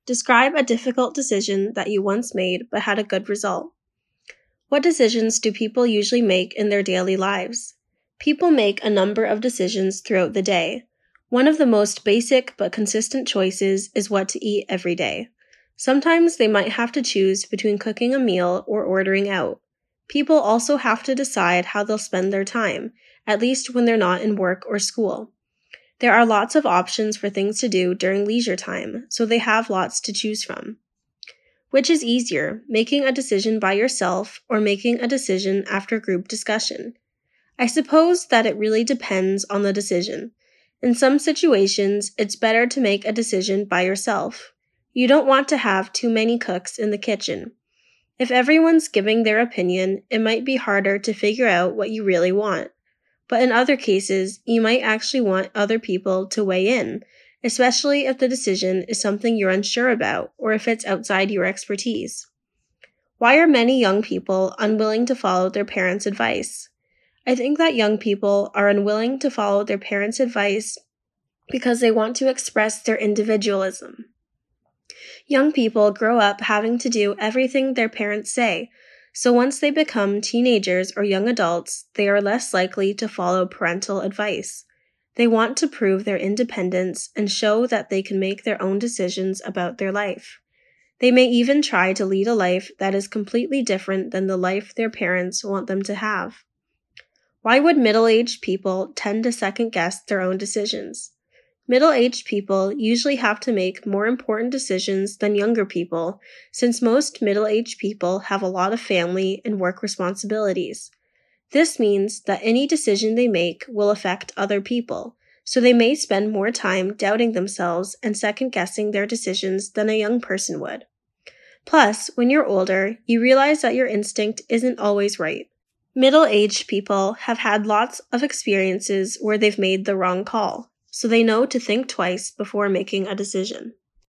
Describe a difficult decision that you once made but had a good result. What decisions do people usually make in their daily lives? People make a number of decisions throughout the day. One of the most basic but consistent choices is what to eat every day. Sometimes they might have to choose between cooking a meal or ordering out. People also have to decide how they'll spend their time, at least when they're not in work or school. There are lots of options for things to do during leisure time, so they have lots to choose from. Which is easier, making a decision by yourself or making a decision after group discussion? I suppose that it really depends on the decision. In some situations, it's better to make a decision by yourself. You don't want to have too many cooks in the kitchen. If everyone's giving their opinion, it might be harder to figure out what you really want. But in other cases, you might actually want other people to weigh in, especially if the decision is something you're unsure about or if it's outside your expertise. Why are many young people unwilling to follow their parents' advice? I think that young people are unwilling to follow their parents' advice because they want to express their individualism. Young people grow up having to do everything their parents say, so once they become teenagers or young adults, they are less likely to follow parental advice. They want to prove their independence and show that they can make their own decisions about their life. They may even try to lead a life that is completely different than the life their parents want them to have. Why would middle-aged people tend to second-guess their own decisions? Middle-aged people usually have to make more important decisions than younger people, since most middle-aged people have a lot of family and work responsibilities. This means that any decision they make will affect other people, so they may spend more time doubting themselves and second-guessing their decisions than a young person would. Plus, when you're older, you realize that your instinct isn't always right. Middle-aged people have had lots of experiences where they've made the wrong call, so they know to think twice before making a decision.